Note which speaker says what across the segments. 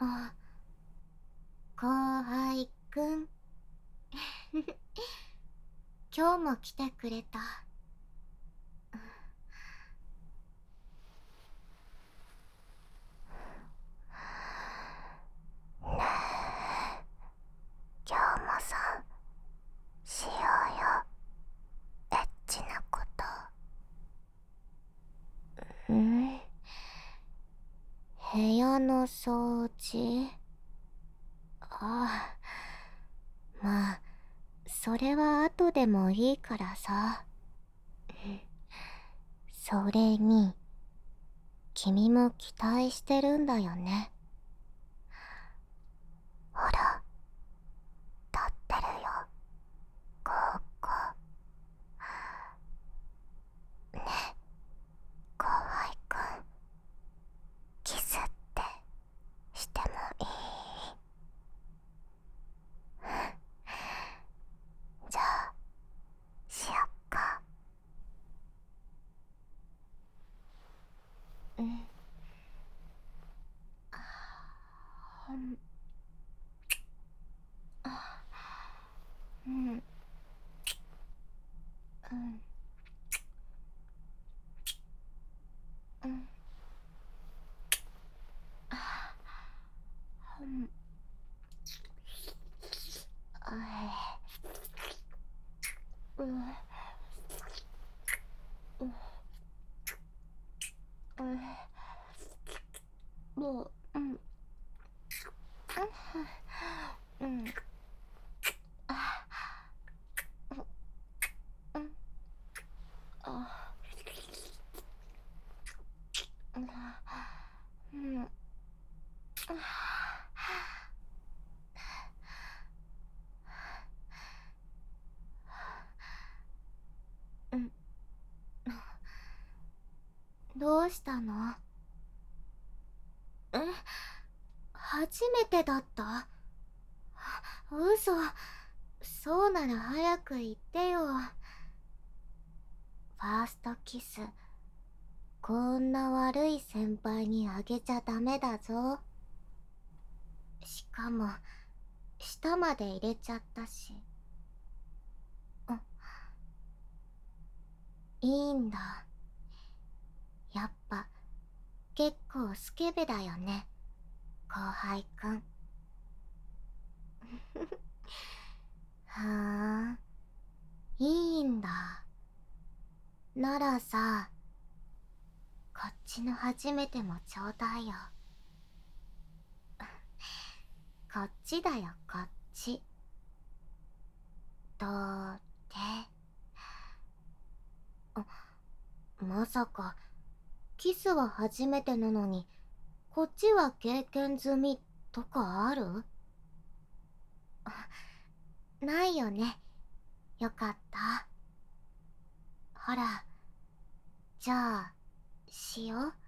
Speaker 1: あ、後輩くん。今日も来てくれた。
Speaker 2: 今日もさ、しようよ、エッチなこと。
Speaker 1: 部屋の掃除。ああ、まあそれは後でもいいからさ。それに君も期待してるんだよね。
Speaker 2: ほら、立ってるよ、ここ。ねえ、後輩くん、キスってしてもいい？じゃあしよっか。
Speaker 1: うん。ほんあうん。うん。うん。あほんあうん。うんうんもううんうんあうんあうんうんどうしたの？え、初めてだった？嘘。そうなら早く言ってよ。ファーストキス、こんな悪い先輩にあげちゃダメだぞ。しかも舌まで入れちゃったし。いいんだ。やっぱ結構スケベだよね、後輩くん。はあ、いいんだ。ならさ、こっちの初めてもちょうだいよ。こっちだよ、こっち。どうって。まさかキスは初めてなのにこっちは経験済みとかある？ないよね。よかった。ほら、じゃあしよう。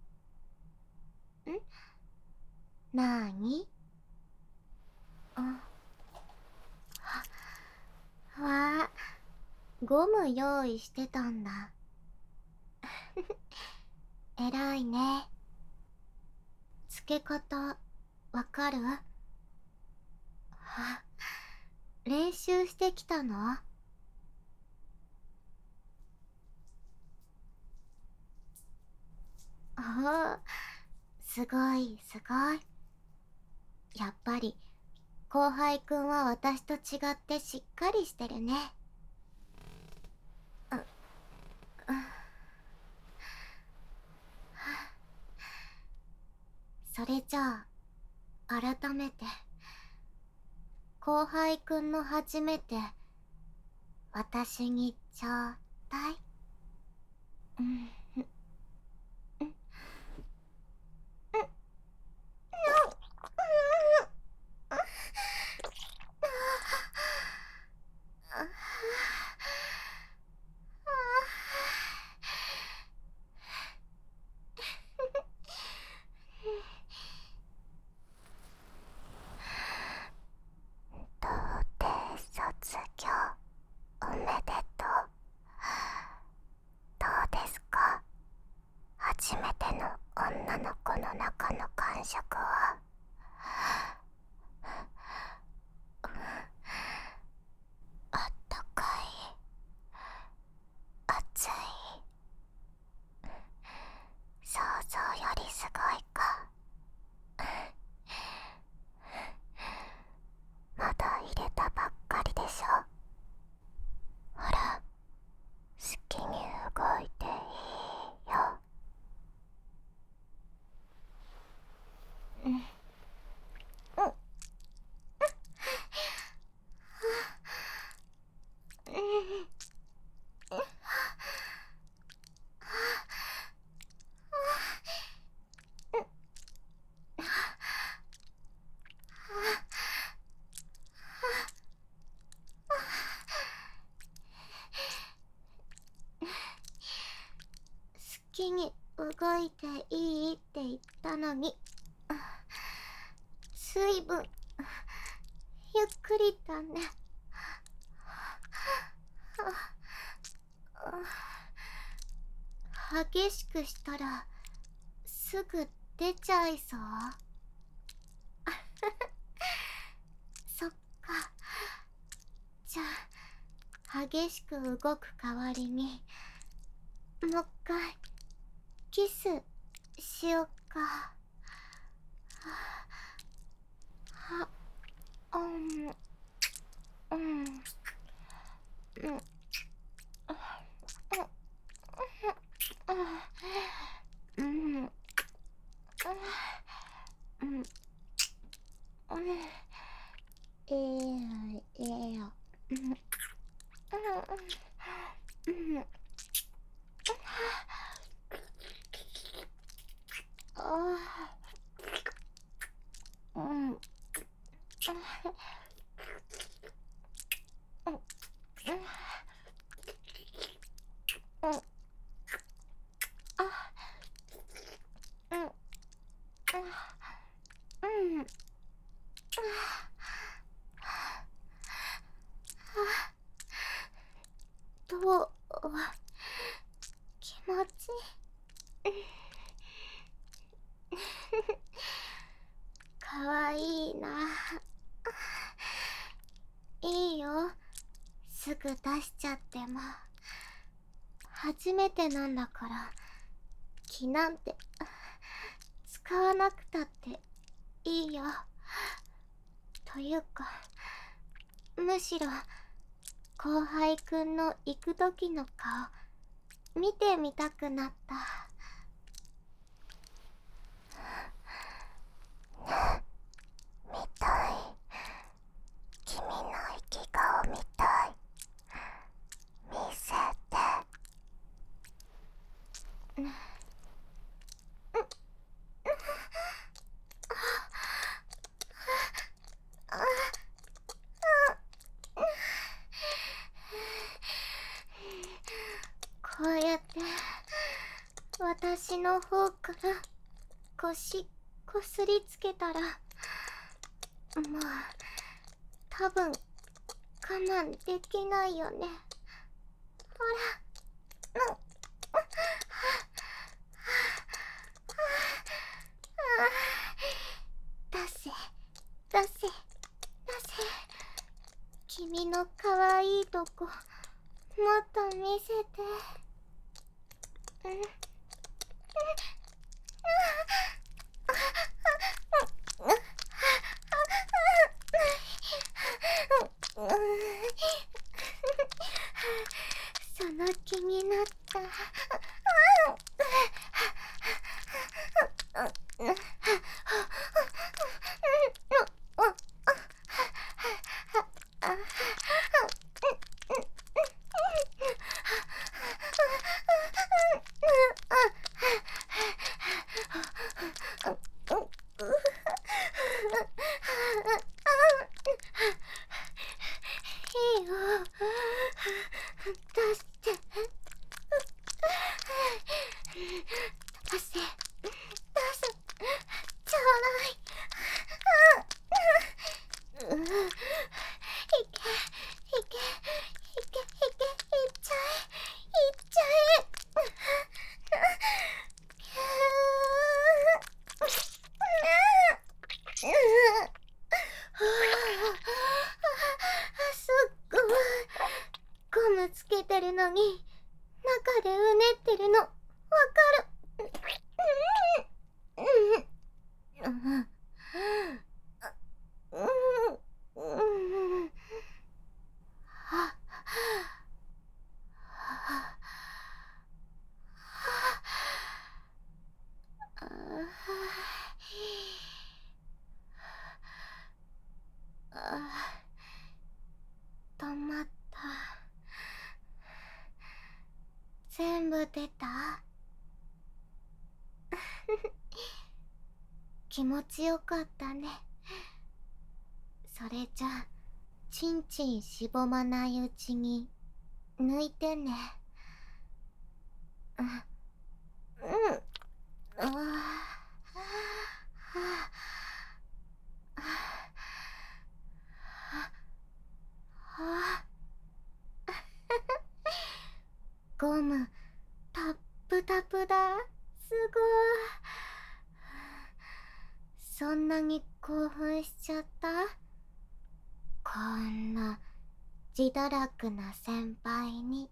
Speaker 1: なーに？わあ、ゴム用意してたんだ。えらいね。つけ方わかる？練習してきたの？ああ、すごいすごい。やっぱり後輩くんは私と違ってしっかりしてるね。それじゃあ改めて後輩くんの初めて私にちょうだい。うん
Speaker 2: 童貞卒業おめでとう。どうですか、初めての女の子の中の感触は？
Speaker 1: きに動いていいって言ったのに、水分ゆっくりだね。激しくしたらすぐ出ちゃいそう。そっか。じゃあ激しく動く代わりにもう一回キスしよっか。は、うん、うん、うん、うん、うん、いいよ。うん。どう気持ちかわいいな。いいよ、すぐ出しちゃっても。初めてなんだから気なんて使わなくたっていいよ。というかむしろ後輩くんの行く時の顔見てみたくなった。
Speaker 2: 見たい。君の生き顔見たい。見せて。
Speaker 1: こうやって私の方から腰こすりつけたらもう多分我慢できないよね。ほら、出せ出せ出せ。君の可愛いとこもっと見せて。その気になった。いいよ、出して。出せ出せ、ちょうだい。いけいけいけいけいっちゃえいっちゃえ。すっごい。ゴムつけてるのに中でうねってるのわかる。止まった。全部出た。気持ちよかったね。それじゃちんちんしぼまないうちに抜いてね。 うん。ゴム、タップタプだ。すごい。そんなに興奮しちゃった？こんな自堕落な先輩に。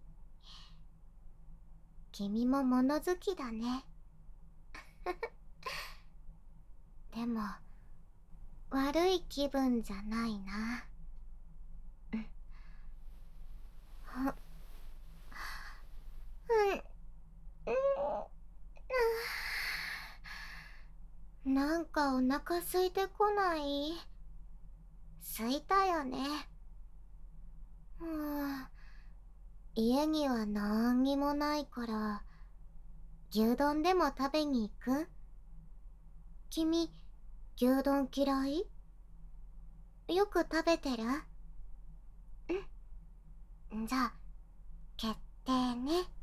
Speaker 1: 君も物好きだね。でも、悪い気分じゃないな。なんかお腹空いてこない？空いたよね。家にはなんにもないから、牛丼でも食べに行く？君、牛丼嫌い？よく食べてる？じゃあ、決定ね。